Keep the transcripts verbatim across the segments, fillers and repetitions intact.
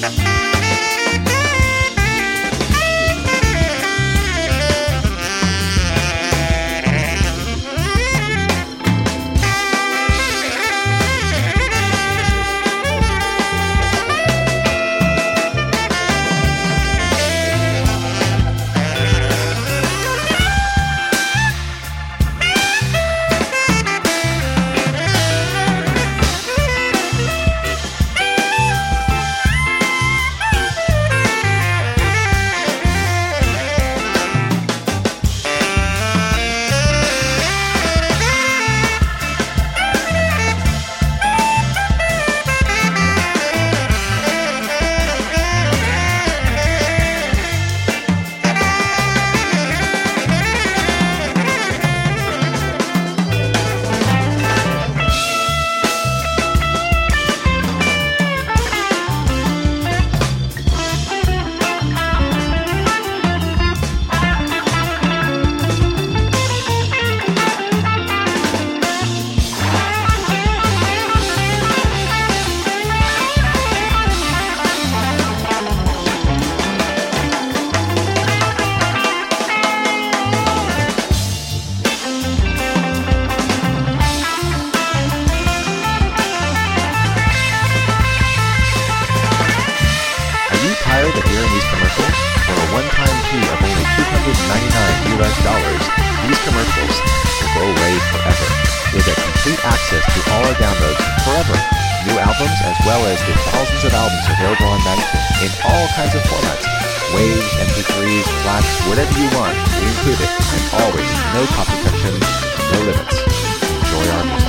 U S dollars, these commercials will go away forever. You'll get complete access to all our downloads forever. New albums as well as the thousands of albums available on Magnatune in all kinds of formats. Waves, M P threes, flash, whatever you want, we include it. And always, no copy protection, no limits. Enjoy our music.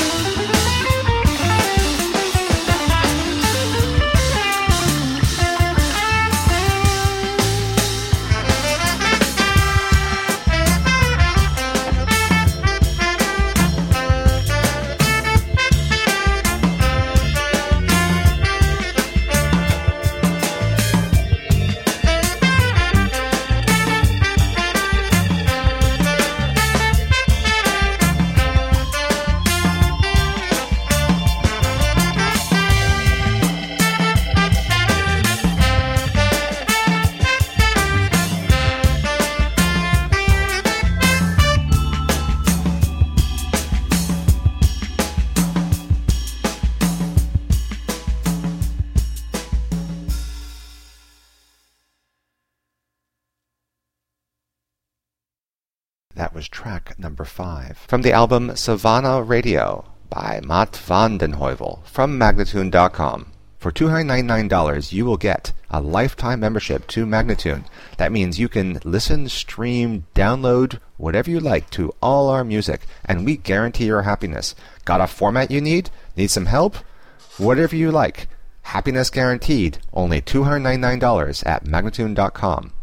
That was track number five from the album Savannah Radio by Matt van den Heuvel from Magnatune dot com. For two hundred ninety-nine dollars, you will get a lifetime membership to Magnatune. That means you can listen, stream, download, whatever you like to all our music, and we guarantee your happiness. Got a format you need? Need some help? Whatever you like. Happiness guaranteed. Only two hundred ninety-nine dollars at Magnatune dot com.